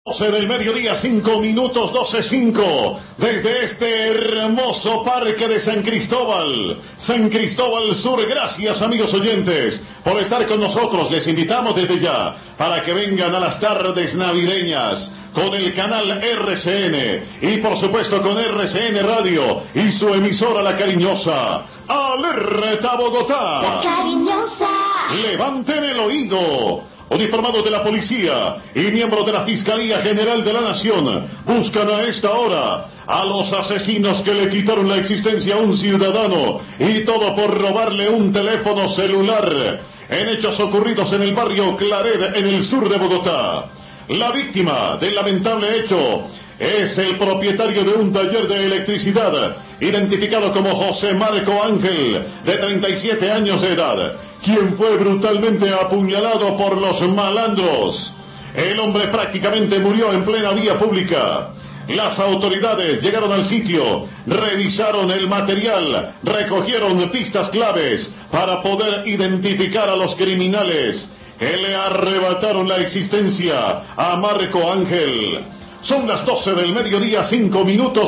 12 del mediodía, 5 minutos, 12:05, desde este hermoso parque de San Cristóbal Sur. Gracias, amigos oyentes, por estar con nosotros. Les invitamos desde ya para que vengan a las tardes navideñas con el canal RCN y por supuesto con RCN Radio y su emisora La Cariñosa. Alerta Bogotá. La Cariñosa. Levanten el oído. Uniformados de la policía y miembros de la Fiscalía General de la Nación buscan a esta hora a los asesinos que le quitaron la existencia a un ciudadano, y todo por robarle un teléfono celular, en hechos ocurridos en el barrio Claret, en el sur de Bogotá. La víctima del lamentable hecho es el propietario de un taller de electricidad, identificado como José Marco Ángel, de 37 años de edad, quien fue brutalmente apuñalado por los malandros. El hombre prácticamente murió en plena vía pública. Las autoridades llegaron al sitio, revisaron el material, recogieron pistas claves para poder identificar a los criminales que le arrebataron la existencia a Marco Ángel. Son las 12 del mediodía, 5 minutos.